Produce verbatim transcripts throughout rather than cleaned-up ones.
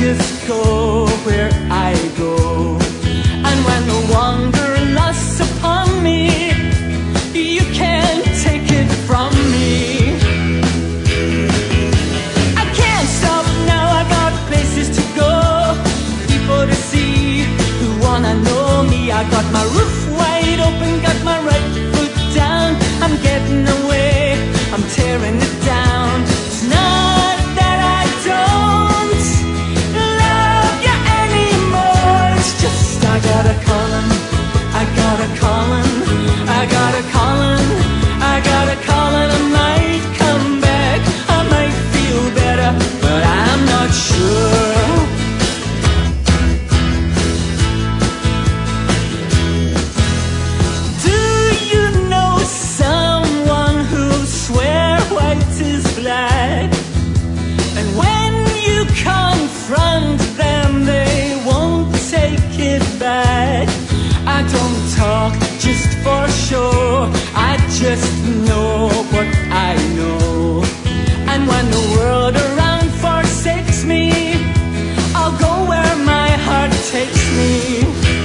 just go where I go. And when the wanderlust upon me, you can't take it from me. I can't stop now, I got places to go, people to see who wanna know me. I got my roof wide open, got my right foot down. I'm getting away, I'm tearing it down. It's not that I don't love you anymore, it's just I got a calling, I got a calling, I got a calling, I got a calling. I might come back, I might feel better, but I'm not sure. And when you confront them, they won't take it back. I don't talk just for show, I just know what I know. And when the world around forsakes me, I'll go where my heart takes me.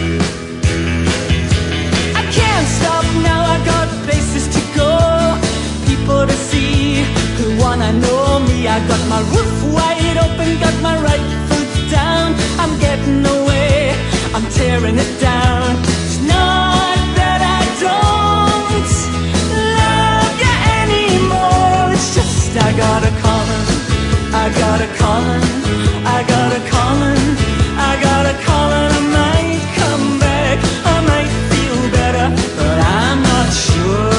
I can't stop now, I got places to go, people to see who wanna know me. I got my roof wide open, got my right foot down. I'm getting away, I'm tearing it down. It's not that I don't love you anymore, it's just I got a calling, I got a calling, I got a calling, I got a calling. I might come back, I might feel better, but I'm not sure.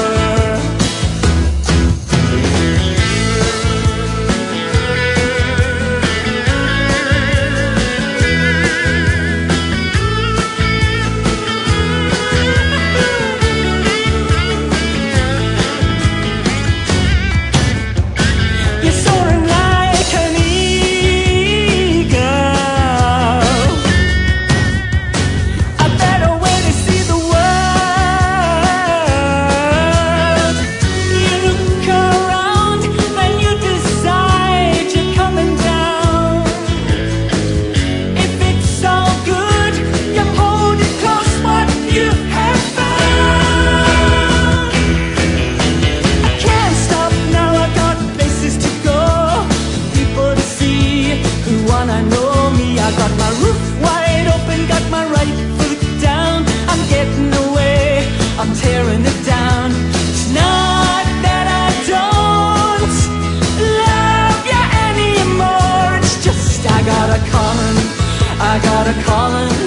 I got my roof wide open, got my right foot down. I'm getting away, I'm tearing it down. It's not that I don't love you anymore, it's just I got a calling, I got a calling.